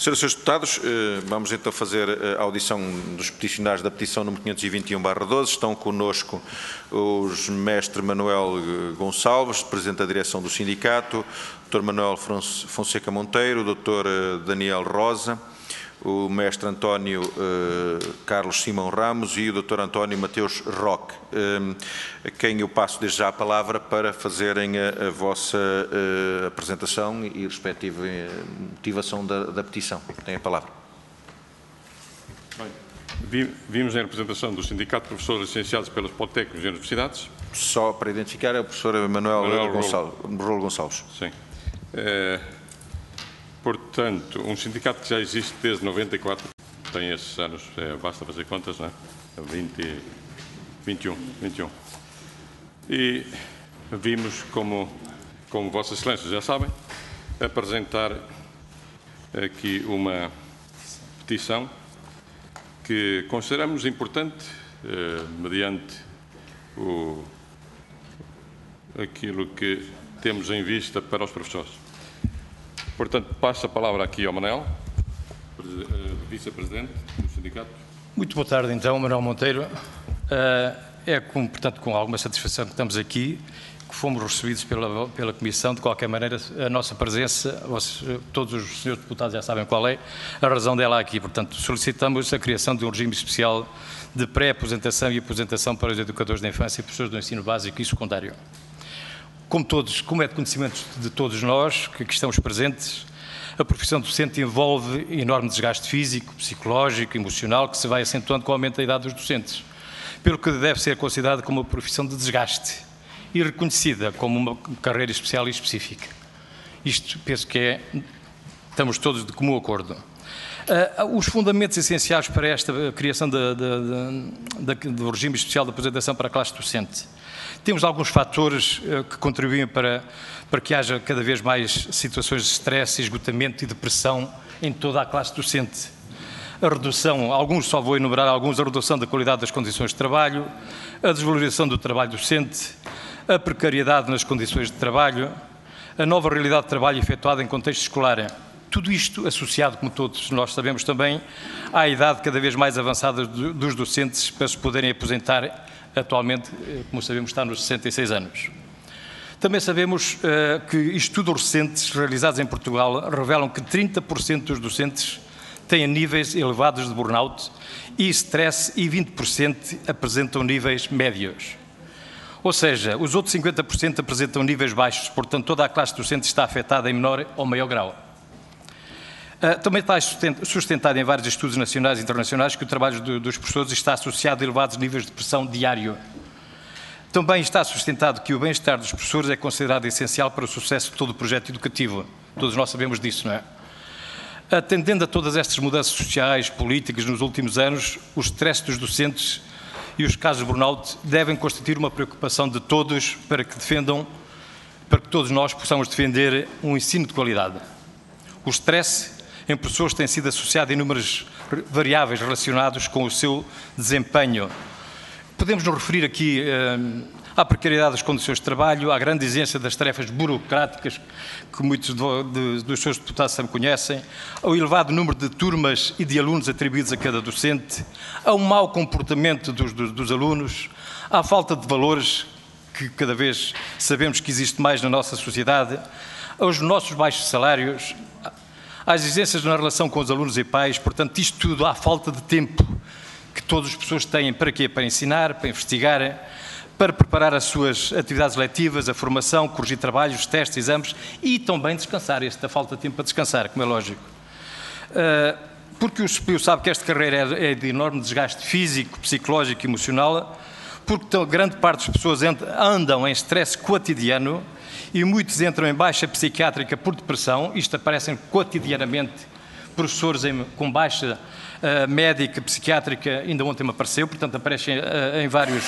Senhoras e senhores deputados, vamos então fazer a audição dos peticionários da petição número 521/12. Estão connosco os mestre Manuel Gonçalves, Presidente da Direção do Sindicato, Dr. Manuel Fonseca Monteiro, Dr. Daniel Rosa, o mestre António Carlos Simão Ramos e o Dr. António Mateus Roque, a quem eu passo desde já a palavra para fazerem a vossa apresentação e respectiva motivação da petição. Tem a palavra. Bem, vimos em representação do Sindicato de Professores licenciados pelas Politécnicas e Universidades. Só para identificar é o professor Manuel Rolo Gonçalves. Sim. Portanto, um sindicato que já existe desde 94, tem esses anos, basta fazer contas, não é? 21. E vimos, como Vossas Excelências já sabem, apresentar aqui uma petição que consideramos importante, mediante aquilo que temos em vista para os professores. Portanto, passo a palavra aqui ao Manuel, Vice-Presidente do Sindicato. Muito boa tarde, então, Manuel Monteiro. Portanto, com alguma satisfação que estamos aqui, que fomos recebidos pela Comissão. De qualquer maneira, a nossa presença, todos os senhores deputados já sabem qual é a razão dela aqui. Portanto, solicitamos a criação de um regime especial de pré-aposentação e aposentação para os educadores da infância e professores do ensino básico e secundário. Como é de conhecimento de todos nós que aqui estamos presentes, a profissão docente envolve enorme desgaste físico, psicológico, emocional, que se vai acentuando com o aumento da idade dos docentes, pelo que deve ser considerada como uma profissão de desgaste e reconhecida como uma carreira especial e específica. Isto penso que estamos todos de comum acordo. Os fundamentos essenciais para esta criação do regime especial de aposentação para a classe docente. Temos alguns fatores que contribuem para que haja cada vez mais situações de stress, esgotamento e depressão em toda a classe docente. A redução, só vou enumerar alguns, a redução da qualidade das condições de trabalho, a desvalorização do trabalho docente, a precariedade nas condições de trabalho, a nova realidade de trabalho efetuada em contexto escolar. Tudo isto associado, como todos nós sabemos também, à idade cada vez mais avançada dos docentes para se poderem aposentar. Atualmente, como sabemos, está nos 66 anos. Também sabemos que estudos recentes realizados em Portugal revelam que 30% dos docentes têm níveis elevados de burnout e stress e 20% apresentam níveis médios. Ou seja, os outros 50% apresentam níveis baixos, portanto toda a classe docente está afetada em menor ou maior grau. Também está sustentado em vários estudos nacionais e internacionais que o trabalho dos professores está associado a elevados níveis de pressão diário. Também está sustentado que o bem-estar dos professores é considerado essencial para o sucesso de todo o projeto educativo. Todos nós sabemos disso, não é? Atendendo a todas estas mudanças sociais, políticas nos últimos anos, o stress dos docentes e os casos de burnout devem constituir uma preocupação de todos para que todos nós possamos defender um ensino de qualidade. O stress em professores tem sido associado a inúmeras variáveis relacionadas com o seu desempenho. Podemos nos referir aqui à precariedade das condições de trabalho, à grande exigência das tarefas burocráticas, que muitos dos seus deputados também conhecem, ao elevado número de turmas e de alunos atribuídos a cada docente, ao mau comportamento dos alunos, à falta de valores, que cada vez sabemos que existe mais na nossa sociedade, aos nossos baixos salários, às exigências na relação com os alunos e pais. Portanto, isto tudo à falta de tempo que todas as pessoas têm para quê? Para ensinar, para investigar, para preparar as suas atividades letivas, a formação, corrigir trabalhos, testes, exames e também descansar. Esta falta de tempo para descansar, como é lógico. Porque o SPIU sabe que esta carreira é de enorme desgaste físico, psicológico e emocional, porque grande parte das pessoas andam em stress cotidiano e muitos entram em baixa psiquiátrica por depressão. Isto aparecem cotidianamente professores com baixa médica, psiquiátrica, ainda ontem me apareceu, portanto aparecem em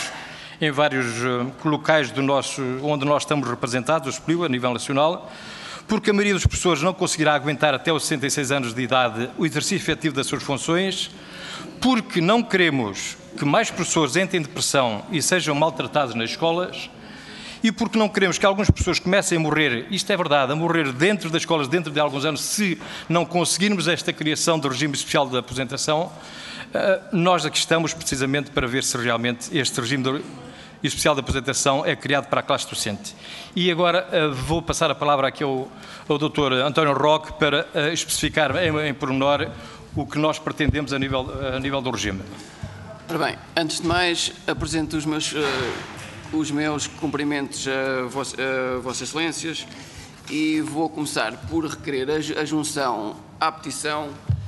vários locais onde nós estamos representados, o SPLIU, a nível nacional, porque a maioria dos professores não conseguirá aguentar até os 66 anos de idade o exercício efetivo das suas funções, porque não queremos que mais professores entrem em depressão e sejam maltratados nas escolas, e porque não queremos que algumas pessoas comecem a morrer, isto é verdade, a morrer dentro das escolas dentro de alguns anos, se não conseguirmos esta criação do regime especial de aposentação, nós aqui estamos precisamente para ver se realmente este regime especial de aposentação é criado para a classe docente. E agora vou passar a palavra aqui ao Dr. António Roque para especificar em pormenor o que nós pretendemos a nível do regime. Ora bem, antes de mais, apresento os meus cumprimentos a Vossas Excelências e vou começar por requerer a junção à petição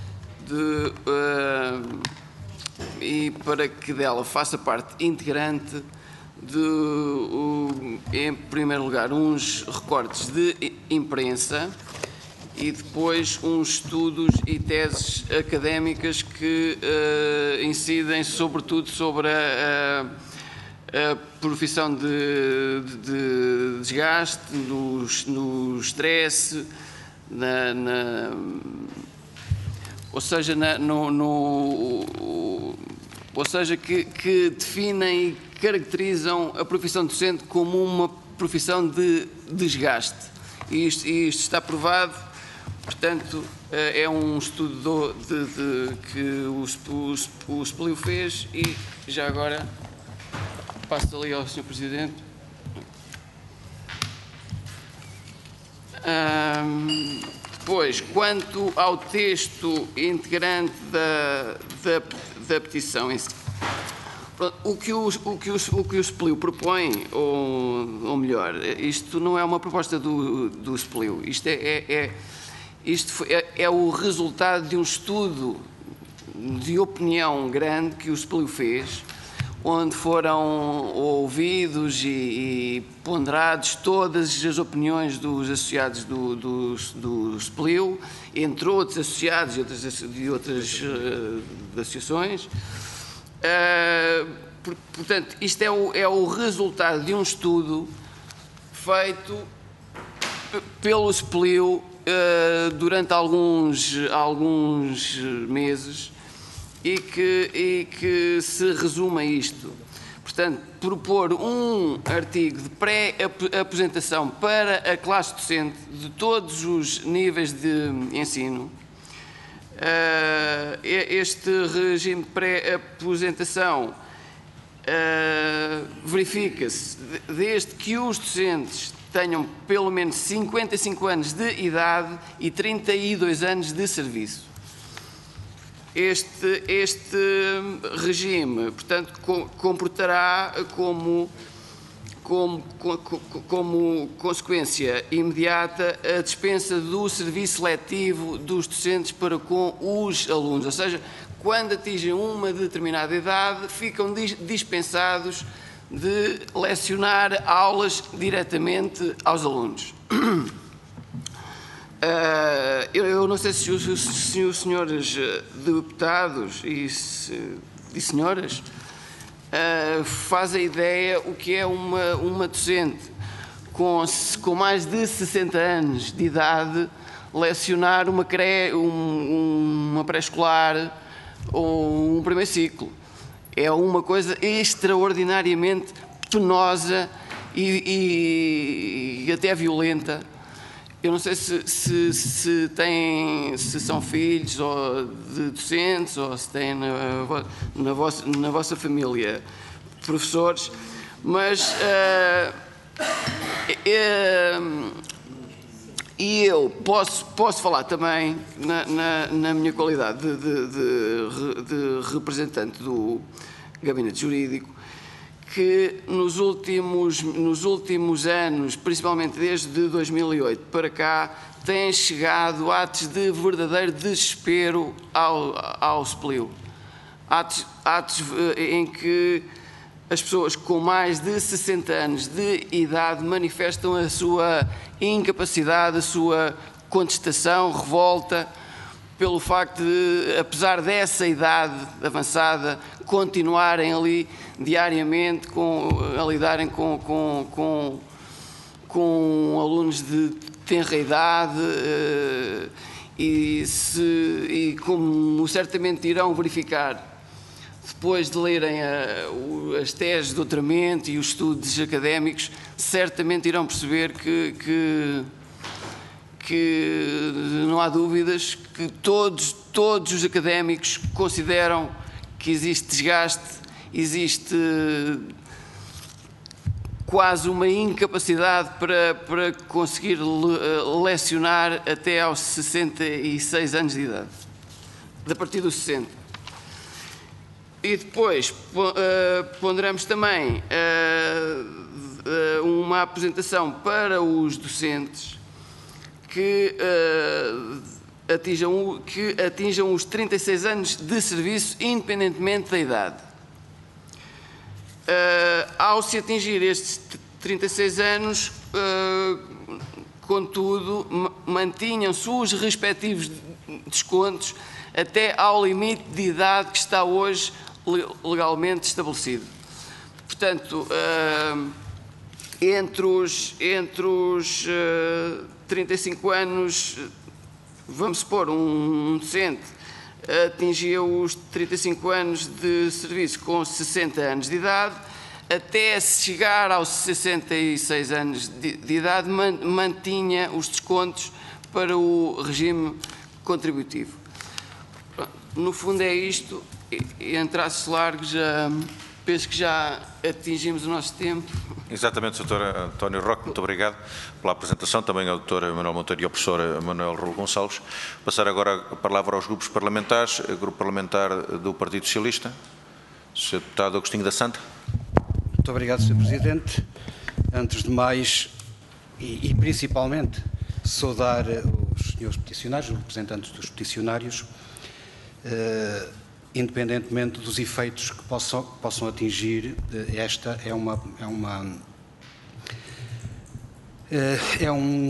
e para que dela faça parte integrante em primeiro lugar, uns recortes de imprensa e depois uns estudos e teses académicas que incidem sobretudo sobre a profissão de desgaste, no stress, ou seja, que definem e caracterizam a profissão docente como uma profissão de desgaste. E isto está provado, portanto, é um estudo que o SPLIU fez e já agora passo ali ao Sr. Presidente. Depois, quanto ao texto integrante da petição em si, o que o SPLIU propõe, ou melhor, isto não é uma proposta do SPLIU, isto é o resultado de um estudo de opinião grande que o SPLIU fez, onde foram ouvidos e ponderados todas as opiniões dos associados do SPLIU, entre outros associados e outras associações. Portanto, isto é o resultado de um estudo feito pelo SPLIU durante alguns meses e que se resume a isto. Portanto, propor um artigo de pré-apresentação para a classe docente de todos os níveis de ensino. Este regime de pré-apresentação verifica-se desde que os docentes tenham pelo menos 55 anos de idade e 32 anos de serviço. Este regime, portanto, comportará como consequência imediata a dispensa do serviço letivo dos docentes para com os alunos, ou seja, quando atingem uma determinada idade, ficam dispensados de lecionar aulas diretamente aos alunos. Eu não sei se os senhores deputados e senhoras fazem ideia o que é uma docente com mais de 60 anos de idade lecionar uma pré-escolar ou um primeiro ciclo. É uma coisa extraordinariamente penosa e até violenta. Eu não sei se são filhos ou de docentes ou se têm na vossa família professores, mas e eu posso falar também na minha qualidade de representante do Gabinete Jurídico, que nos últimos anos, principalmente desde 2008 para cá, têm chegado atos de verdadeiro desespero ao SPLIU. Atos em que as pessoas com mais de 60 anos de idade manifestam a sua incapacidade, a sua contestação, revolta, pelo facto de, apesar dessa idade avançada, continuarem ali diariamente a lidarem com alunos de tenra idade e como certamente irão verificar, depois de lerem as teses de doutoramento e os estudos académicos, certamente irão perceber que não há dúvidas que todos os académicos consideram que existe desgaste, existe quase uma incapacidade para conseguir lecionar até aos 66 anos de idade, a partir dos 60. E depois ponderamos também uma apresentação para os docentes que atinjam os 36 anos de serviço, independentemente da idade. Ao se atingir estes 36 anos, contudo, mantinham-se os respectivos descontos até ao limite de idade que está hoje legalmente estabelecido. Portanto, entre os 35 anos, vamos supor, um docente atingia os 35 anos de serviço com 60 anos de idade, até chegar aos 66 anos de idade, mantinha os descontos para o regime contributivo. No fundo é isto, em traços largos, penso que já atingimos o nosso tempo. Exatamente, Sr. António Roque, muito obrigado pela apresentação, também ao Dr. Manuel Monteiro e ao Professor Manuel Raul Gonçalves. Passar agora a palavra aos grupos parlamentares, o Grupo Parlamentar do Partido Socialista, Sr. Deputado Agostinho da Santa. Muito obrigado, Sr. Presidente. Antes de mais, e principalmente, saudar os senhores peticionários, os representantes dos peticionários, independentemente dos efeitos que possam atingir, esta é um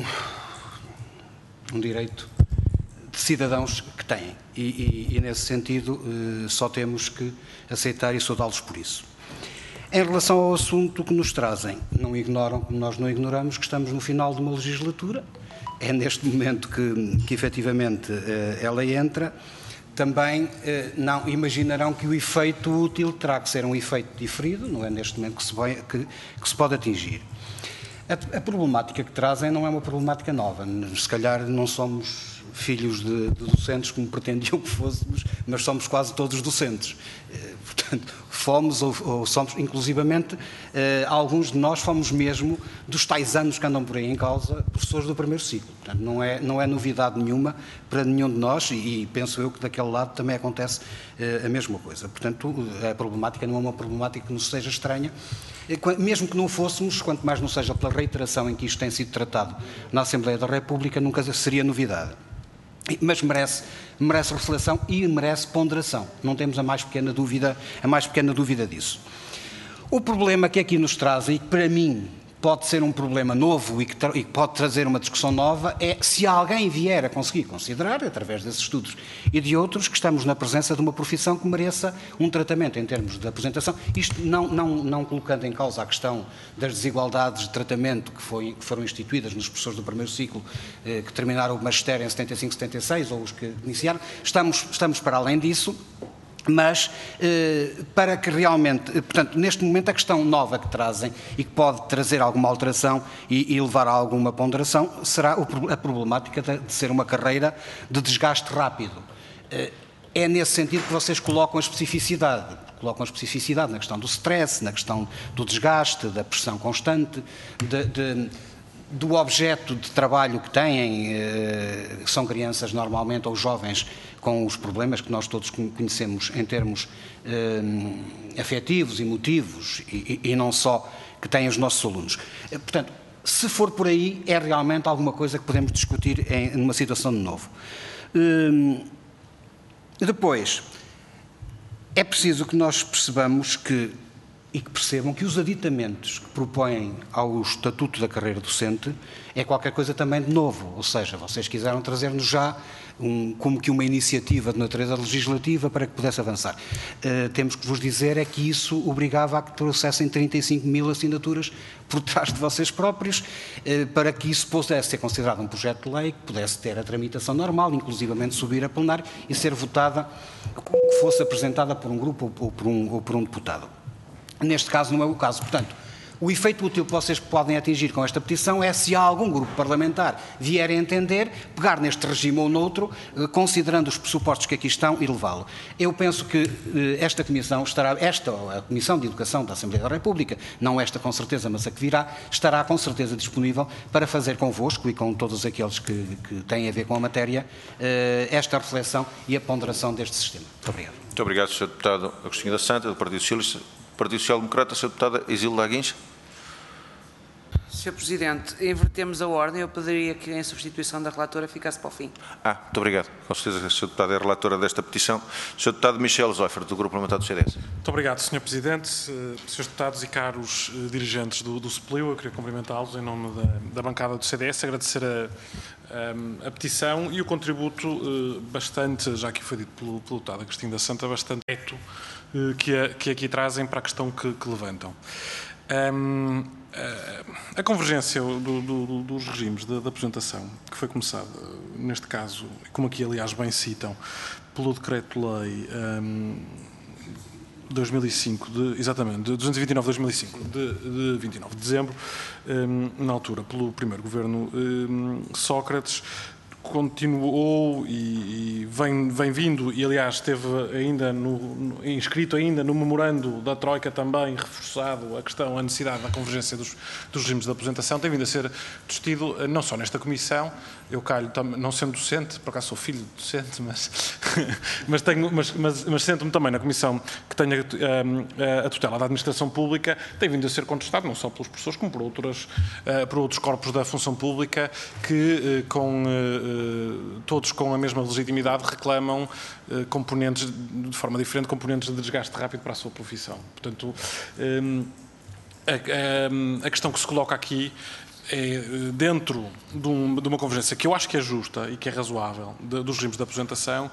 direito de cidadãos que têm e nesse sentido só temos que aceitar e saudá-los por isso. Em relação ao assunto que nos trazem, não ignoram, como nós não ignoramos, que estamos no final de uma legislatura, é neste momento que efetivamente ela entra. Também não imaginarão que o efeito útil terá que ser um efeito diferido, não é neste momento que se pode atingir. A problemática que trazem não é uma problemática nova, se calhar não somos filhos de docentes como pretendiam que fôssemos, mas somos quase todos docentes. Portanto, fomos ou somos, inclusivamente, alguns de nós fomos mesmo dos tais anos que andam por aí em causa, professores do primeiro ciclo. Portanto, não é novidade nenhuma para nenhum de nós e penso eu que daquele lado também acontece a mesma coisa. Portanto, a problemática não é uma problemática que nos seja estranha, mesmo que não fôssemos, quanto mais não seja pela reiteração em que isto tem sido tratado na Assembleia da República, nunca seria novidade. Mas merece reflexão e merece ponderação. Não temos a mais pequena dúvida disso. O problema que aqui nos trazem, e que para mim pode ser um problema novo e que pode trazer uma discussão nova, é se alguém vier a conseguir considerar, através desses estudos e de outros, que estamos na presença de uma profissão que mereça um tratamento em termos de apresentação. Isto não colocando em causa a questão das desigualdades de tratamento que foram instituídas nos professores do primeiro ciclo, que terminaram o magistério em 75, 76, ou os que iniciaram. Estamos para além disso. Mas, para que realmente, portanto, neste momento a questão nova que trazem e que pode trazer alguma alteração e levar a alguma ponderação será a problemática de ser uma carreira de desgaste rápido. É nesse sentido que vocês colocam a especificidade na questão do stress, na questão do desgaste, da pressão constante, do objeto de trabalho que têm, que são crianças normalmente ou jovens com os problemas que nós todos conhecemos em termos afetivos, emotivos e não só que têm os nossos alunos. Portanto, se for por aí, é realmente alguma coisa que podemos discutir numa situação de novo. Depois, é preciso que nós percebamos e que percebam que os aditamentos que propõem ao Estatuto da Carreira Docente é qualquer coisa também de novo, ou seja, vocês quiseram trazer-nos já como que uma iniciativa de natureza legislativa para que pudesse avançar. Temos que vos dizer é que isso obrigava a que trouxessem 35 mil assinaturas por trás de vocês próprios, para que isso pudesse ser considerado um projeto de lei, que pudesse ter a tramitação normal, inclusivamente subir a plenário e ser votada, que fosse apresentada por um grupo ou por um deputado. Neste caso não é o caso. Portanto, o efeito útil que vocês podem atingir com esta petição é, se algum grupo parlamentar vier a entender, pegar neste regime ou noutro, considerando os pressupostos que aqui estão e levá-lo. Eu penso que esta Comissão a Comissão de Educação da Assembleia da República, não esta com certeza, mas a que virá, estará com certeza disponível para fazer convosco e com todos aqueles que têm a ver com a matéria, esta reflexão e a ponderação deste sistema. Muito obrigado. Muito obrigado, Sr. Deputado Agostinho da Santa, do Partido Socialista. Partido Social Democrata, Sr. Deputado Exílio Laguins. Sr. Presidente, invertemos a ordem. Eu pediria que, em substituição da relatora, ficasse para o fim. Muito obrigado. Com certeza que a Sra. Deputada é a relatora desta petição. Sr. Deputado Michel Zoifert, do Grupo Parlamentar do CDS. Muito obrigado, Sr. Presidente. Srs. Deputados e caros dirigentes do SUPLIU, eu queria cumprimentá-los em nome da bancada do CDS, agradecer a petição e o contributo bastante, já que foi dito pelo deputado Agostinho da Santa, bastante direto que aqui trazem para a questão que levantam. A convergência dos regimes de aposentação, que foi começada, neste caso, como aqui aliás bem citam, pelo Decreto-Lei 2005, exatamente, de 229/2005, de 29 de dezembro, na altura, pelo primeiro governo Sócrates, continuou e vem vindo, e aliás esteve ainda inscrito ainda no memorando da Troika também, reforçado a necessidade da convergência dos regimes de aposentação, tem vindo a ser discutido não só nesta Comissão, eu calho, não sendo docente, por acaso sou filho de docente, mas sento-me também na Comissão que tenha a tutela da Administração Pública, tem vindo a ser contestado não só pelos professores como por outros corpos da função pública que todos com a mesma legitimidade reclamam componentes, de forma diferente, componentes de desgaste rápido para a sua profissão. Portanto, a questão que se coloca aqui é, dentro de uma convergência que eu acho que é justa e que é razoável dos regimes de aposentação,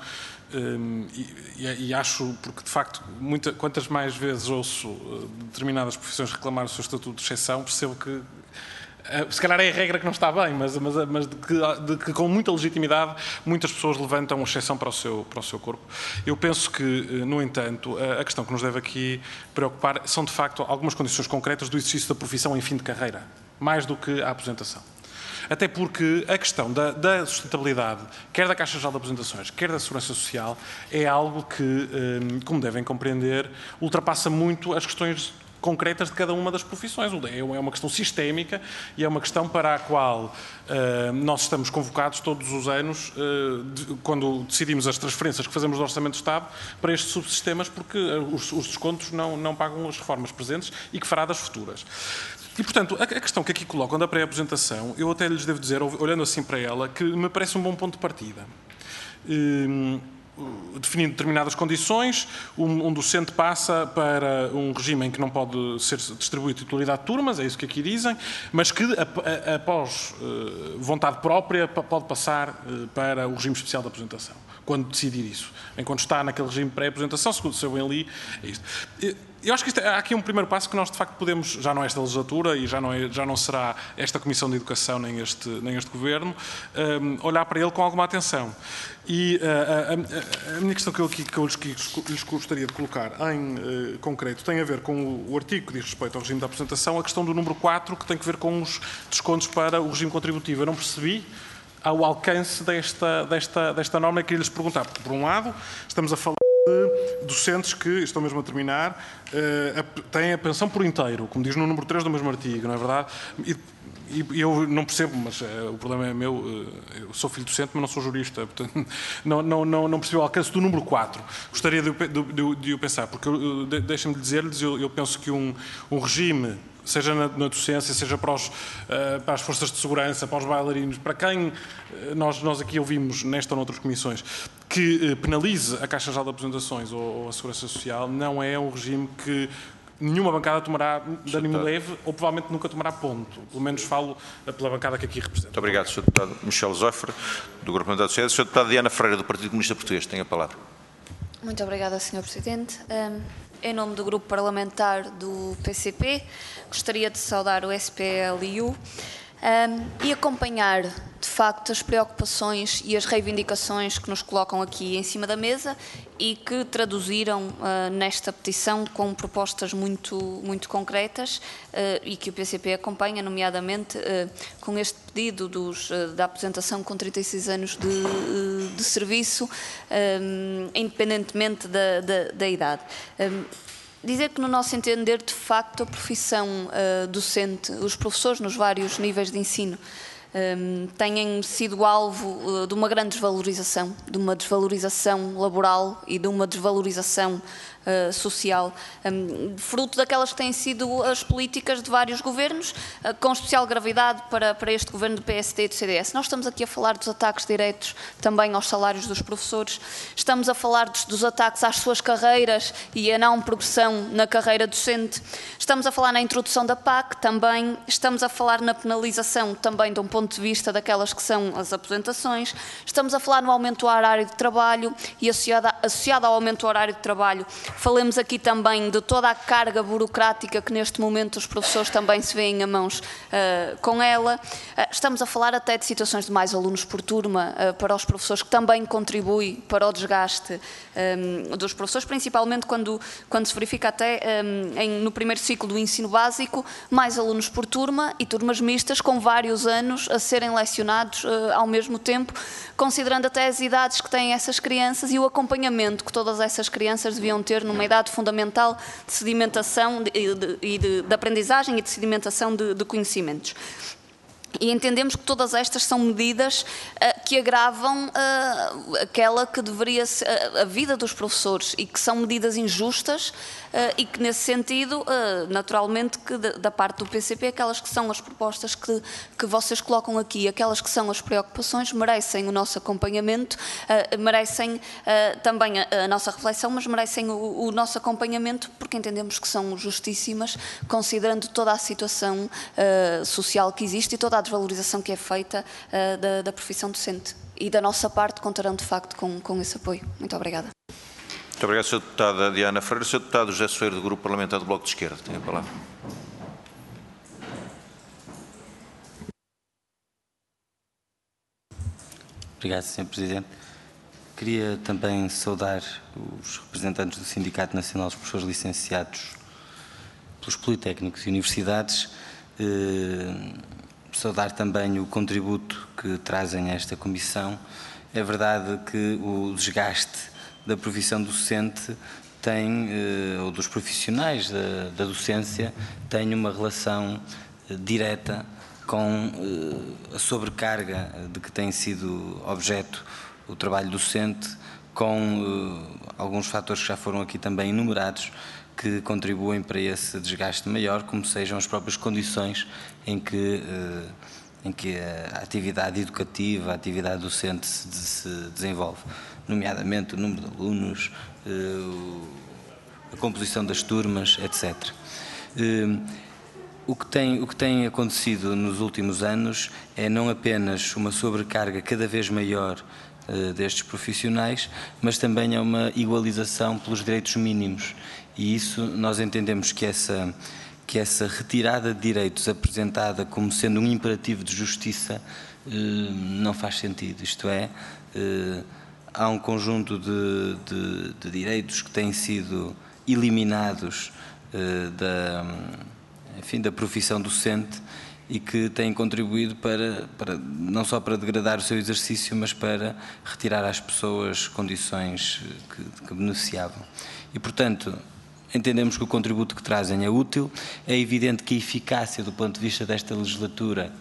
e acho, porque de facto, quantas mais vezes ouço determinadas profissões reclamar o seu estatuto de exceção, percebo que se calhar é a regra que não está bem, mas de que com muita legitimidade muitas pessoas levantam uma exceção para o seu corpo. Eu penso que, no entanto, a questão que nos deve aqui preocupar são, de facto, algumas condições concretas do exercício da profissão em fim de carreira, mais do que a aposentação. Até porque a questão da sustentabilidade, quer da Caixa Geral de Aposentações, quer da Segurança Social, é algo que, como devem compreender, ultrapassa muito as questões concretas de cada uma das profissões. É uma questão sistémica e é uma questão para a qual nós estamos convocados todos os anos, quando decidimos as transferências que fazemos do Orçamento do Estado para estes subsistemas, porque os descontos não pagam as reformas presentes e que fará das futuras. E, portanto, a questão que aqui colocam da pré-aposentação, eu até lhes devo dizer, olhando assim para ela, que me parece um bom ponto de partida. Definindo determinadas condições, um docente passa para um regime em que não pode ser distribuído titularidade de turmas, é isso que aqui dizem, mas que após vontade própria pode passar para o regime especial de aposentação, quando decidir isso. Enquanto está naquele regime de pré-aposentação, segundo o seu bem ali, é isto. Eu acho que há aqui um primeiro passo que nós, de facto, podemos, já não é esta legislatura e já não será esta Comissão de Educação nem este Governo, olhar para ele com alguma atenção. E a minha questão que eu lhes gostaria de colocar em concreto tem a ver com o artigo que diz respeito ao regime da aposentação, a questão do número 4, que tem a ver com os descontos para o regime contributivo. Eu não percebi ao alcance desta norma e queria lhes perguntar, porque, por um lado, estamos a falar de docentes que, estou mesmo a terminar, têm a pensão por inteiro, como diz no número 3 do mesmo artigo, não é verdade? E eu não percebo, mas o problema é meu, eu sou filho docente, mas não sou jurista, portanto não percebi o alcance do número 4. Gostaria de o pensar, porque deixem-me dizer-lhes, eu penso que um regime, seja na docência, seja para as forças de segurança, para os bailarinos, para quem nós aqui ouvimos nesta ou noutras comissões, que penalize a Caixa Geral de Aposentações ou a Segurança Social, não é um regime que nenhuma bancada tomará de ânimo leve ou provavelmente nunca tomará ponto. Pelo menos falo pela bancada que aqui represento. Muito obrigado, Sr. Deputado Michel Zófere, do Grupo Parlamentar do Sociedade. Sr. Deputado Diana Ferreira, do Partido Comunista Português, tem a palavra. Muito obrigada, Sr. Presidente. Em nome do Grupo Parlamentar do PCP, gostaria de saudar o SPLIU e acompanhar, de facto, as preocupações e as reivindicações que nos colocam aqui em cima da mesa e que traduziram nesta petição com propostas muito concretas e que o PCP acompanha, nomeadamente com este pedido da aposentação com 36 anos de serviço, independentemente da idade. Dizer que, no nosso entender, de facto, a profissão docente, os professores nos vários níveis de ensino, têm sido alvo de uma grande desvalorização, de uma desvalorização laboral e de uma desvalorização social, fruto daquelas que têm sido as políticas de vários governos, com especial gravidade para este governo do PSD e do CDS. Nós estamos aqui a falar dos ataques diretos também aos salários dos professores, estamos a falar dos ataques às suas carreiras e a não progressão na carreira docente, estamos a falar na introdução da PAC também, estamos a falar na penalização também de um ponto de vista daquelas que são as aposentações, estamos a falar no aumento do horário de trabalho e associado ao aumento do horário de trabalho, falemos aqui também de toda a carga burocrática que neste momento os professores também se veem a mãos com ela. Estamos a falar até de situações de mais alunos por turma para os professores, que também contribui para o desgaste dos professores, principalmente quando se verifica até no primeiro ciclo do ensino básico, mais alunos por turma e turmas mistas com vários anos a serem lecionados ao mesmo tempo, considerando até as idades que têm essas crianças e o acompanhamento que todas essas crianças deviam ter numa idade fundamental de sedimentação de aprendizagem e de sedimentação de conhecimentos. E entendemos que todas estas são medidas que agravam aquela que deveria ser a vida dos professores e que são medidas injustas e que, nesse sentido, naturalmente, que da parte do PCP, aquelas que são as propostas que vocês colocam aqui, aquelas que são as preocupações, merecem o nosso acompanhamento, merecem também a nossa reflexão, mas merecem o nosso acompanhamento porque entendemos que são justíssimas, considerando toda a situação social que existe e toda a desvalorização que é feita da profissão docente. E da nossa parte contarão, de facto, com esse apoio. Muito obrigada. Muito obrigado, Sr. Deputada Diana Ferreira. Sr. Deputado José Soeiro, do Grupo Parlamentar do Bloco de Esquerda, tem a palavra. Obrigado, Sr. Presidente. Queria também saudar os representantes do Sindicato Nacional dos Professores Licenciados pelos Politécnicos e Universidades, saudar também o contributo que trazem a esta Comissão. É verdade que o desgaste da profissão docente tem, ou dos profissionais da docência, tem uma relação direta com a sobrecarga de que tem sido objeto o trabalho docente, com alguns fatores que já foram aqui também enumerados, que contribuem para esse desgaste maior, como sejam as próprias condições em que a atividade educativa, a atividade docente se desenvolve, nomeadamente o número de alunos, a composição das turmas, etc. O que tem acontecido nos últimos anos é não apenas uma sobrecarga cada vez maior destes profissionais, mas também é uma igualização pelos direitos mínimos. E isso nós entendemos que essa retirada de direitos apresentada como sendo um imperativo de justiça não faz sentido. Isto é, há um conjunto de direitos que têm sido eliminados da profissão docente e que têm contribuído não só para degradar o seu exercício, mas para retirar às pessoas condições que beneficiavam. E, portanto, entendemos que o contributo que trazem é útil. É evidente que a eficácia do ponto de vista desta legislatura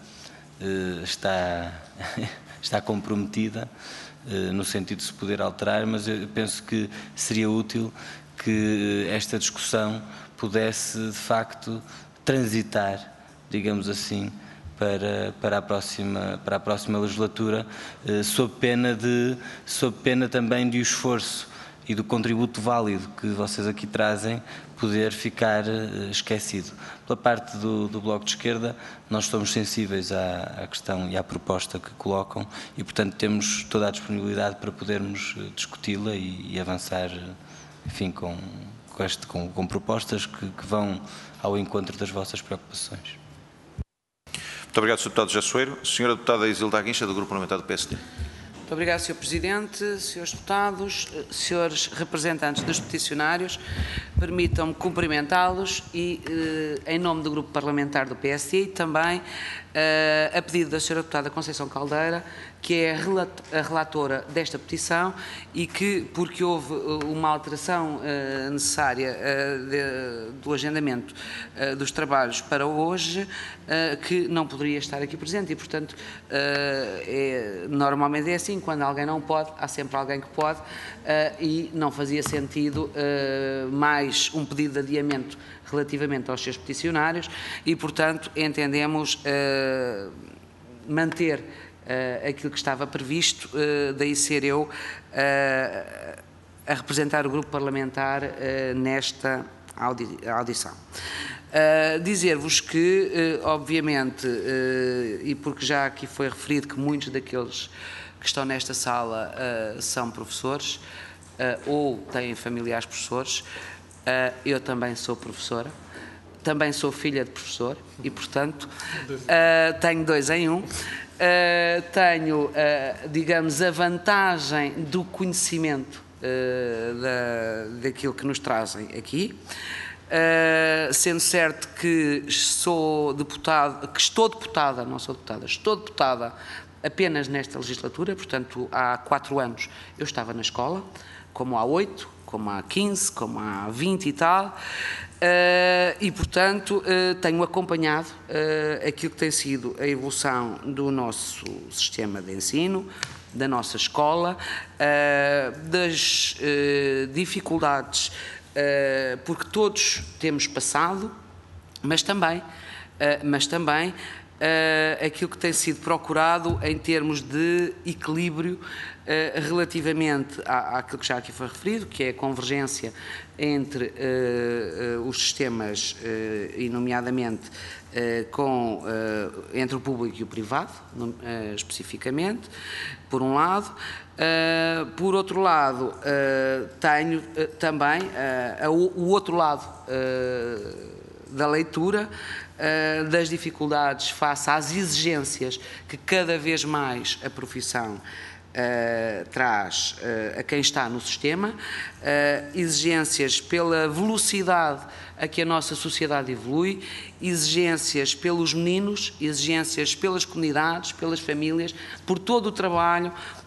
está comprometida, no sentido de se poder alterar, mas eu penso que seria útil que esta discussão pudesse, de facto, transitar, digamos assim, para a próxima legislatura, sob pena também de o esforço e do contributo válido que vocês aqui trazem poder ficar esquecido. Pela parte do Bloco de Esquerda, nós estamos sensíveis à questão e à proposta que colocam e, portanto, temos toda a disponibilidade para podermos discuti-la e avançar, enfim, com propostas que vão ao encontro das vossas preocupações. Muito obrigado, Sr. Deputado José Soeiro. Senhora Deputada Isilda Aguincha, do Grupo Parlamentar do PSD. Muito obrigado, Sr. Presidente, Srs. Deputados, Srs. Representantes dos peticionários, permitam-me cumprimentá-los e, em nome do Grupo Parlamentar do PSD, também a pedido da Sra. Deputada Conceição Caldeira, que é a relatora desta petição e que, porque houve uma alteração necessária do agendamento dos trabalhos para hoje, que não poderia estar aqui presente e, portanto, normalmente é assim, quando alguém não pode, há sempre alguém que pode e não fazia sentido mais um pedido de adiamento relativamente aos seus peticionários e, portanto, entendemos manter aquilo que estava previsto, daí ser eu a representar o grupo parlamentar nesta audição. Dizer-vos que, obviamente, e porque já aqui foi referido que muitos daqueles que estão nesta sala são professores ou têm familiares professores, eu também sou professora, também sou filha de professor e, portanto, tenho 2 em 1. Tenho, digamos, a vantagem do conhecimento daquilo que nos trazem aqui, sendo certo que estou deputada, não sou deputada, estou deputada apenas nesta legislatura, portanto, há 4 anos eu estava na escola, como há 8, como há 15, como há 20 e tal, e, portanto, tenho acompanhado aquilo que tem sido a evolução do nosso sistema de ensino, da nossa escola, das dificuldades, porque todos temos passado, mas também aquilo que tem sido procurado em termos de equilíbrio relativamente àquilo que já aqui foi referido, que é a convergência entre os sistemas, e nomeadamente entre o público e o privado, especificamente, por um lado. Por outro lado, tenho também o outro lado da leitura, das dificuldades face às exigências que cada vez mais a profissão traz a quem está no sistema, exigências pela velocidade a que a nossa sociedade evolui, exigências pelos meninos, exigências pelas comunidades, pelas famílias, por todo o trabalho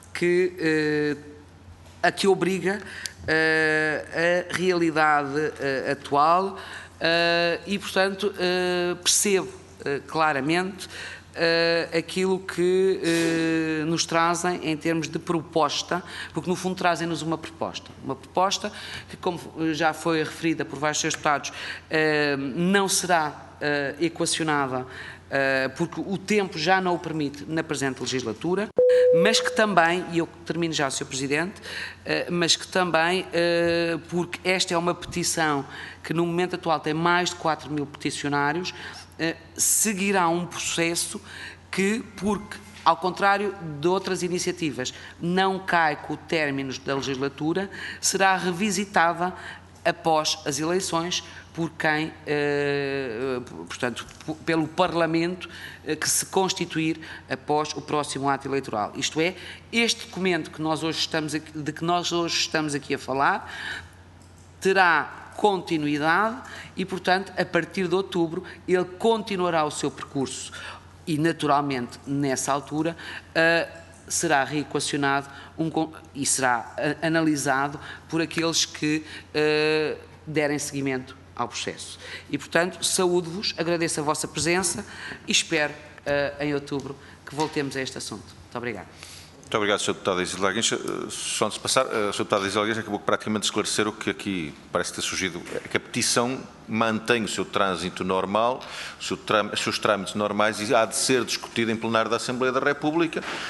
a que obriga a realidade atual. E, portanto, percebo claramente aquilo que nos trazem em termos de proposta, porque no fundo trazem-nos uma proposta que, como já foi referida por vários seus deputados, não será equacionada porque o tempo já não o permite na presente legislatura, mas que também, e eu termino já, Sr. Presidente, mas que também, porque esta é uma petição que no momento atual tem mais de 4.000 peticionários, seguirá um processo que, porque, ao contrário de outras iniciativas, não cai com o término da legislatura, será revisitada após as eleições por quem, portanto, pelo Parlamento que se constituir após o próximo ato eleitoral. Isto é, este documento que nós hoje estamos aqui a falar terá continuidade e, portanto, a partir de outubro ele continuará o seu percurso e, naturalmente, nessa altura será reequacionado e será analisado por aqueles que derem seguimento ao processo. E, portanto, saúdo-vos, agradeço a vossa presença e espero, em outubro, que voltemos a este assunto. Muito obrigado. Muito obrigado, Sr. Deputado Isilda Aguincha. Só antes de passar, a Sr. Deputada Isilda Aguincha acabou praticamente de esclarecer o que aqui parece ter surgido, é que a petição mantém o seu trânsito normal, os seus trâmites normais e há de ser discutida em plenário da Assembleia da República,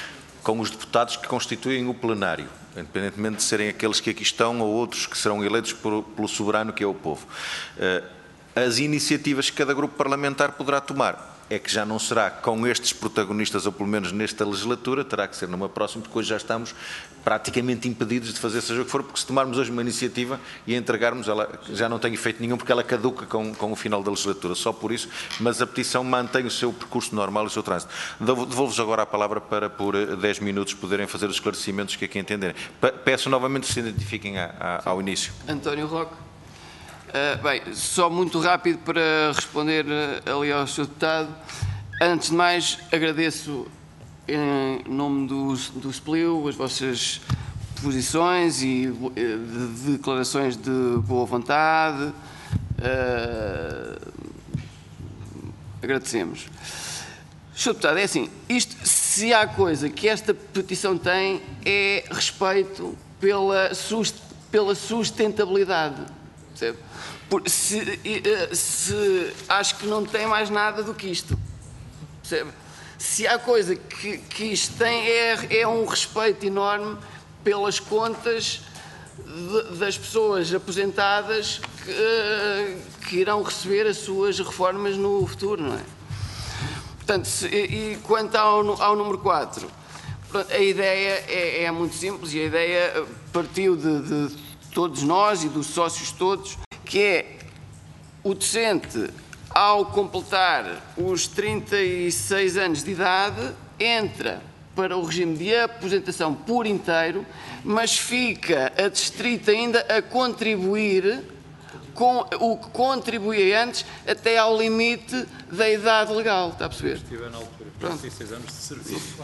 com os deputados que constituem o plenário, independentemente de serem aqueles que aqui estão ou outros que serão eleitos pelo soberano que é o povo. As iniciativas que cada grupo parlamentar poderá tomar é que já não será com estes protagonistas, ou pelo menos nesta legislatura, terá que ser numa próxima, porque hoje já estamos praticamente impedidos de fazer seja o que for, porque se tomarmos hoje uma iniciativa e a entregarmos, ela já não tem efeito nenhum, porque ela caduca com o final da legislatura, só por isso, mas a petição mantém o seu percurso normal e o seu trânsito. Devolvo-vos agora a palavra para, por 10 minutos, poderem fazer os esclarecimentos que aqui entenderem. Peço novamente que se identifiquem ao início. António Roque. Bem, só muito rápido para responder ali ao Sr. Deputado. Antes de mais, agradeço em nome do SPLIU as vossas posições e declarações de boa vontade. Agradecemos. Sr. Deputado, é assim, se há coisa que esta petição tem é respeito pela sustentabilidade. Percebe? Acho que não tem mais nada do que isto. Percebe? Se há coisa que isto tem é um respeito enorme pelas contas das pessoas aposentadas que irão receber as suas reformas no futuro, não é? Portanto, e quanto ao número 4, a ideia é muito simples e a ideia partiu de todos nós e dos sócios todos, que é o docente, ao completar os 36 anos de idade, entra para o regime de aposentação por inteiro, mas fica adstrito ainda a contribuir com o que contribuía antes até ao limite da idade legal, está a perceber? Estiver na altura, 36 anos de serviço.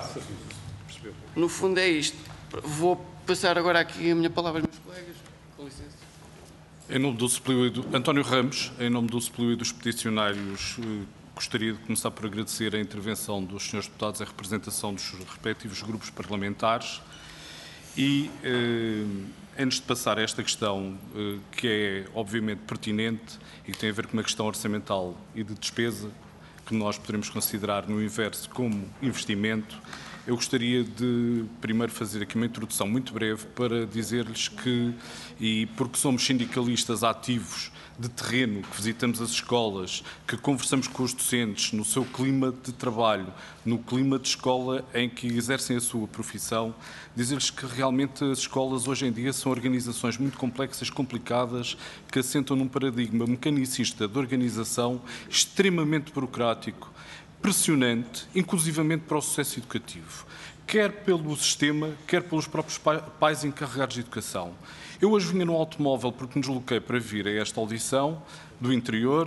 No fundo é isto. Vou passar agora aqui a minha palavra aos meus colegas, com licença. Em nome do SPLIU e do António Ramos, em nome do SPLIU e dos peticionários, gostaria de começar por agradecer a intervenção dos senhores deputados em representação dos respectivos grupos parlamentares e, antes de passar a esta questão, que é obviamente pertinente e que tem a ver com uma questão orçamental e de despesa, que nós poderemos considerar no inverso como investimento, eu gostaria de primeiro fazer aqui uma introdução muito breve para dizer-lhes que, e porque somos sindicalistas ativos de terreno, que visitamos as escolas, que conversamos com os docentes no seu clima de trabalho, no clima de escola em que exercem a sua profissão, dizer-lhes que realmente as escolas hoje em dia são organizações muito complexas, complicadas, que assentam num paradigma mecanicista de organização extremamente burocrático, pressionante, inclusivamente para o sucesso educativo, quer pelo sistema, quer pelos próprios pais encarregados de educação. Eu hoje vinha no automóvel porque me desloquei para vir a esta audição do interior,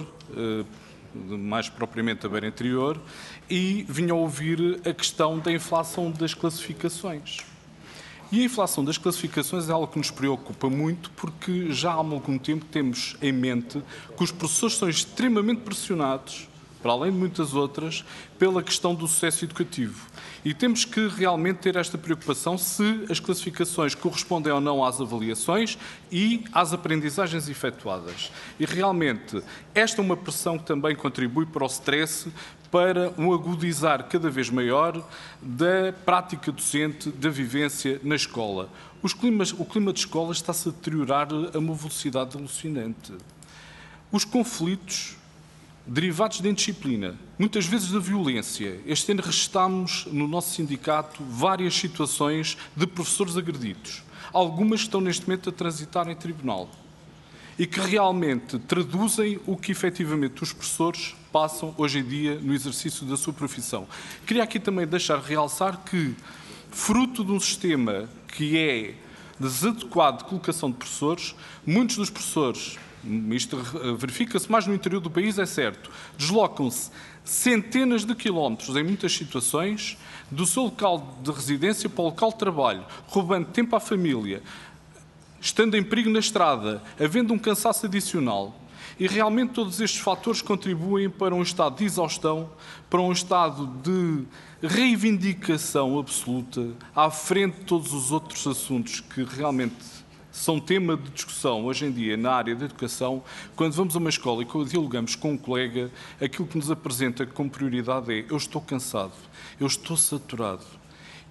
mais propriamente da Beira Interior, e vinha a ouvir a questão da inflação das classificações. E a inflação das classificações é algo que nos preocupa muito porque já há algum tempo temos em mente que os professores são extremamente pressionados, para além de muitas outras, pela questão do sucesso educativo. E temos que realmente ter esta preocupação se as classificações correspondem ou não às avaliações e às aprendizagens efetuadas. E realmente esta é uma pressão que também contribui para o stress, para um agudizar cada vez maior da prática docente, da vivência na escola. O clima de escola está-se a deteriorar a uma velocidade alucinante. Os conflitos derivados da indisciplina, muitas vezes da violência. Este ano registámos no nosso sindicato várias situações de professores agredidos. Algumas estão neste momento a transitar em tribunal e que realmente traduzem o que efetivamente os professores passam hoje em dia no exercício da sua profissão. Queria aqui também deixar realçar que, fruto de um sistema que é desadequado de colocação de professores, muitos dos professores, isto verifica-se mais no interior do país, é certo, deslocam-se centenas de quilómetros, em muitas situações, do seu local de residência para o local de trabalho, roubando tempo à família, estando em perigo na estrada, havendo um cansaço adicional. E realmente todos estes fatores contribuem para um estado de exaustão, para um estado de reivindicação absoluta, à frente de todos os outros assuntos que realmente são tema de discussão hoje em dia na área da educação. Quando vamos a uma escola e dialogamos com um colega, aquilo que nos apresenta como prioridade é: eu estou cansado, eu estou saturado.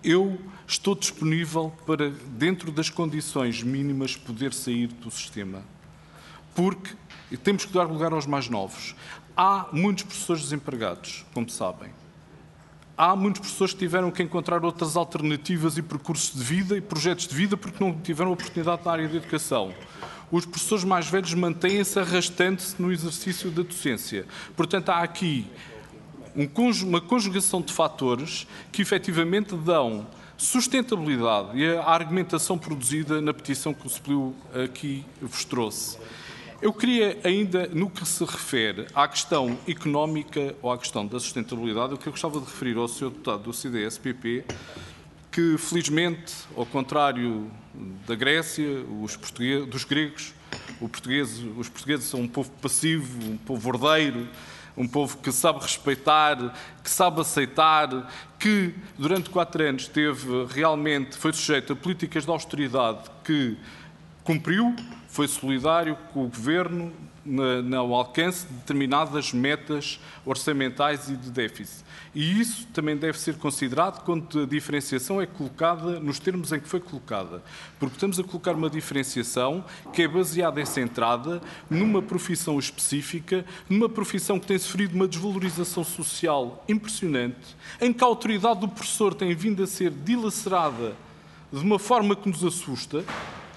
eu estou disponível para, dentro das condições mínimas, poder sair do sistema. Porque temos que dar lugar aos mais novos. Há muitos professores desempregados, como sabem. Há muitos professores que tiveram que encontrar outras alternativas e percursos de vida e projetos de vida porque não tiveram oportunidade na área da educação. Os professores mais velhos mantêm-se arrastando-se no exercício da docência. Portanto, há aqui uma conjugação de fatores que efetivamente dão sustentabilidade e a argumentação produzida na petição que o CEPLIU aqui vos trouxe. Eu queria ainda, no que se refere à questão económica ou à questão da sustentabilidade, o que eu gostava de referir ao Sr. Deputado do CDS-PP, que felizmente, ao contrário da Grécia, dos gregos, os portugueses são um povo passivo, um povo ordeiro, um povo que sabe respeitar, que sabe aceitar, que durante 4 anos foi sujeito a políticas de austeridade que cumpriu, foi solidário com o Governo no alcance de determinadas metas orçamentais e de déficit. E isso também deve ser considerado quando a diferenciação é colocada nos termos em que foi colocada. Porque estamos a colocar uma diferenciação que é baseada e centrada numa profissão específica, numa profissão que tem sofrido uma desvalorização social impressionante, em que a autoridade do professor tem vindo a ser dilacerada de uma forma que nos assusta.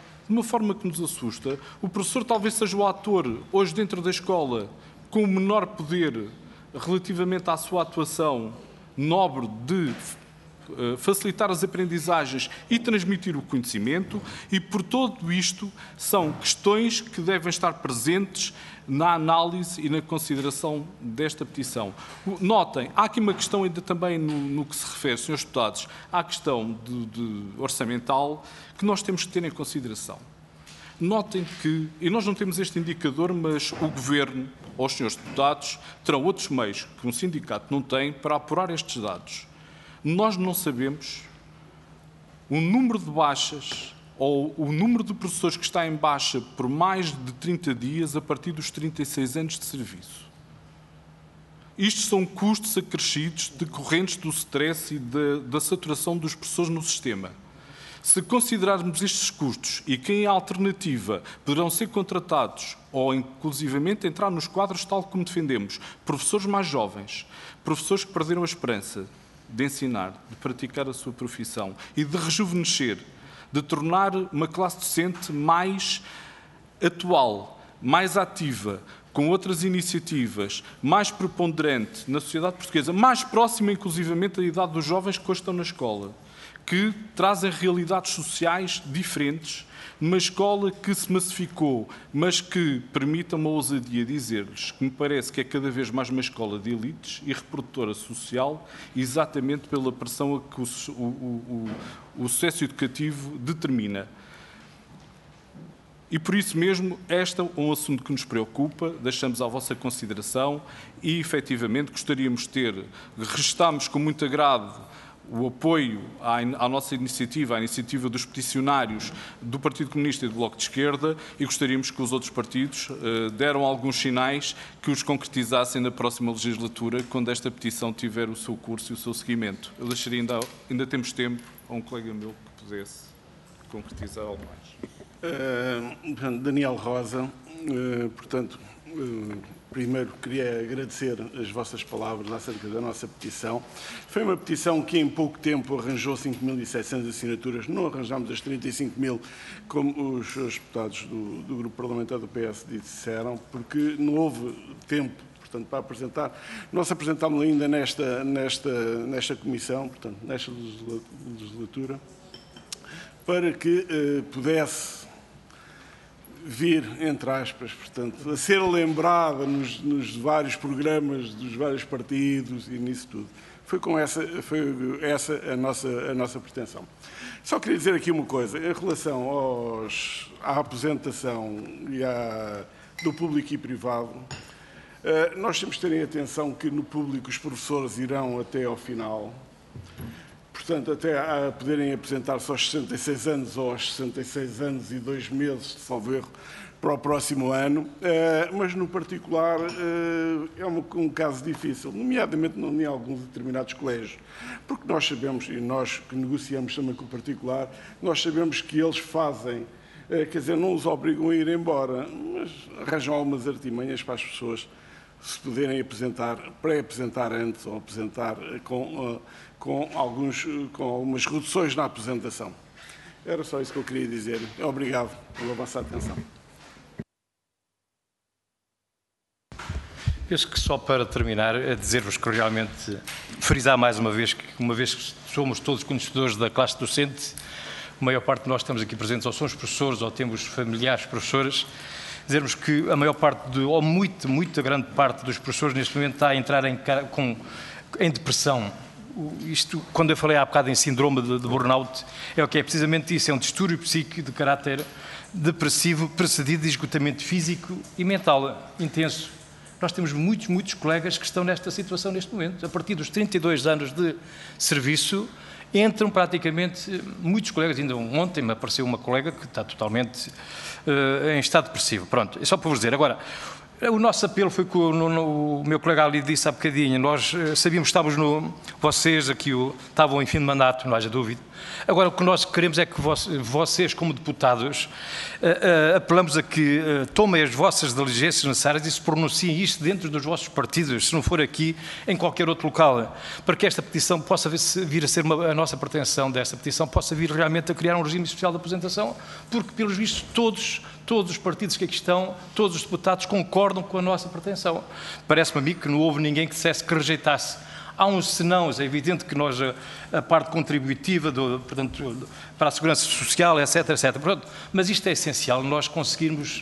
O professor talvez seja o ator, hoje dentro da escola, com o menor poder relativamente à sua atuação nobre de facilitar as aprendizagens e transmitir o conhecimento, e por tudo isto são questões que devem estar presentes na análise e na consideração desta petição. Notem, há aqui uma questão ainda também no que se refere, senhores deputados, à questão orçamental que nós temos que ter em consideração. Notem que, e nós não temos este indicador, mas o Governo ou os senhores deputados terão outros meios que um sindicato não tem para apurar estes dados. Nós não sabemos o número de baixas ou o número de professores que está em baixa por mais de 30 dias a partir dos 36 anos de serviço. Isto são custos acrescidos decorrentes do stress e da saturação dos professores no sistema. Se considerarmos estes custos e que, em alternativa, poderão ser contratados ou, inclusivamente, entrar nos quadros, tal como defendemos, professores mais jovens, professores que perderam a esperança de ensinar, de praticar a sua profissão e de rejuvenescer, de tornar uma classe docente mais atual, mais ativa, com outras iniciativas, mais preponderante na sociedade portuguesa, mais próxima, inclusivamente, da idade dos jovens que hoje estão na escola, que trazem realidades sociais diferentes, numa escola que se massificou, mas que permita uma ousadia dizer-lhes que me parece que é cada vez mais uma escola de elites e reprodutora social, exatamente pela pressão a que o sucesso educativo determina. E por isso mesmo, este é um assunto que nos preocupa, deixamos à vossa consideração e, efetivamente, gostaríamos de ter, registamos com muito agrado o apoio à nossa iniciativa, à iniciativa dos peticionários do Partido Comunista e do Bloco de Esquerda, e gostaríamos que os outros partidos deram alguns sinais que os concretizassem na próxima legislatura, quando esta petição tiver o seu curso e o seu seguimento. Eu deixaria ainda temos tempo a um colega meu que pudesse concretizar algo mais. Daniel Rosa, primeiro queria agradecer as vossas palavras acerca da nossa petição. Foi uma petição que em pouco tempo arranjou 5.700 assinaturas, não arranjámos as 35.000, como os deputados do grupo parlamentar do PS disseram, porque não houve tempo, portanto, para apresentar. Nós apresentámos ainda nesta comissão, portanto, nesta legislatura, para que pudesse vir, entre aspas, portanto, a ser lembrada nos vários programas dos vários partidos e nisso tudo. Foi essa a nossa pretensão. Só queria dizer aqui uma coisa, em relação à apresentação do público e privado, nós temos que ter em atenção que no público os professores irão até ao final. portanto, até a poderem apresentar-se aos 66 anos ou aos 66 anos e 2 meses, salvo erro, para o próximo ano, mas no particular é um caso difícil, nomeadamente em alguns determinados colégios, porque nós sabemos, e nós que negociamos também com o particular, nós sabemos que eles fazem, quer dizer, não os obrigam a ir embora, mas arranjam algumas artimanhas para as pessoas se poderem apresentar, pré-apresentar antes ou apresentar com algumas reduções na apresentação. Era só isso que eu queria dizer. Obrigado pela vossa atenção. Penso que só para terminar, é dizer-vos que realmente, frisar mais uma vez que somos todos conhecedores da classe docente, a maior parte de nós estamos aqui presentes, ou somos professores, ou temos familiares professores, dizermos que a maior parte, ou muita grande parte dos professores neste momento está a entrar em depressão. Isto, quando eu falei há bocado em síndrome de burnout, é o que é precisamente isso, é um distúrbio psíquico de caráter depressivo precedido de esgotamento físico e mental intenso. Nós temos muitos colegas que estão nesta situação neste momento. A partir dos 32 anos de serviço, entram praticamente muitos colegas. Ainda ontem me apareceu uma colega que está totalmente em estado depressivo. Pronto, é só para vos dizer. Agora, o nosso apelo foi que o meu colega ali disse há bocadinho, nós sabíamos que estávamos vocês aqui estavam em fim de mandato, não haja dúvida. Agora, o que nós queremos é que vocês, como deputados, apelamos a que tomem as vossas diligências necessárias e se pronunciem isto dentro dos vossos partidos, se não for aqui, em qualquer outro local, para que esta petição possa vir a ser a nossa pretensão desta petição, possa vir realmente a criar um regime especial de apresentação, porque, pelos vistos, todos os partidos que aqui estão, todos os deputados concordam com a nossa pretensão. Parece-me a mim que não houve ninguém que dissesse que rejeitasse. Há uns senãos, é evidente que nós, a parte contributiva, portanto, para a segurança social, etc. Portanto, mas isto é essencial, nós conseguirmos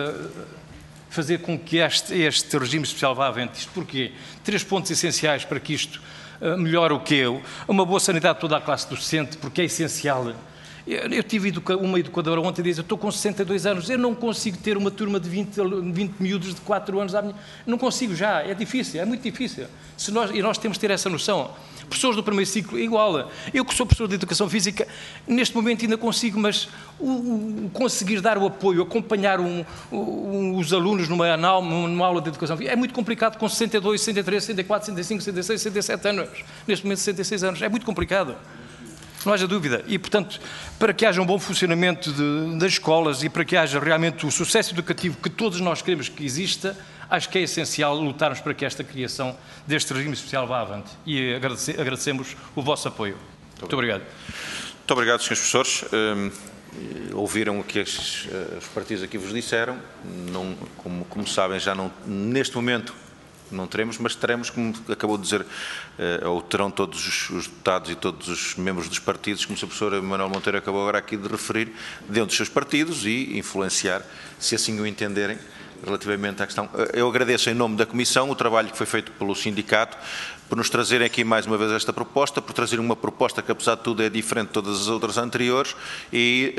fazer com que este regime especial vá à frente. Isto porquê? 3 pontos essenciais para que isto melhore o quê? Uma boa sanidade de toda a classe docente, porque é essencial. Eu tive uma educadora ontem a dizer, eu estou com 62 anos, eu não consigo ter uma turma de 20 miúdos de 4 anos à minha... Não consigo já, é difícil, é muito difícil. E nós temos que ter essa noção. Professores do primeiro ciclo, igual. Eu que sou professor de Educação Física, neste momento ainda consigo, mas conseguir dar o apoio, acompanhar os alunos numa aula de Educação Física, é muito complicado com 62, 63, 64, 65, 66, 67 anos. Neste momento 66 anos, é muito complicado. Não haja dúvida. E, portanto, para que haja um bom funcionamento das escolas e para que haja realmente o sucesso educativo que todos nós queremos que exista, acho que é essencial lutarmos para que esta criação deste regime especial vá avante. E agradecemos o vosso apoio. Muito obrigado. Muito obrigado, Srs. Professores. Ouviram o que os partidos aqui vos disseram. Como sabem, já não, neste momento, não teremos, mas teremos, como acabou de dizer, ou terão todos os deputados e todos os membros dos partidos, como o Sr. Professor Manuel Monteiro acabou agora aqui de referir, dentro dos seus partidos e influenciar, se assim o entenderem, relativamente à questão. Eu agradeço em nome da Comissão o trabalho que foi feito pelo sindicato, por nos trazerem aqui mais uma vez esta proposta, por trazer uma proposta que, apesar de tudo, é diferente de todas as outras anteriores e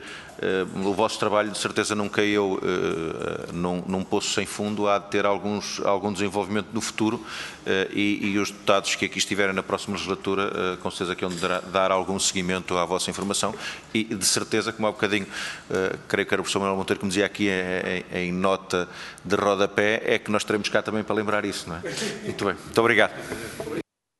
o vosso trabalho, de certeza, não caiu num poço sem fundo, há de ter algum desenvolvimento no futuro e os deputados que aqui estiverem na próxima legislatura, com certeza que vão dar algum seguimento à vossa informação e, de certeza, como há bocadinho, creio que era o professor Manuel Monteiro que me dizia aqui em nota de rodapé, é que nós teremos cá também para lembrar isso, não é? Muito bem, muito obrigado.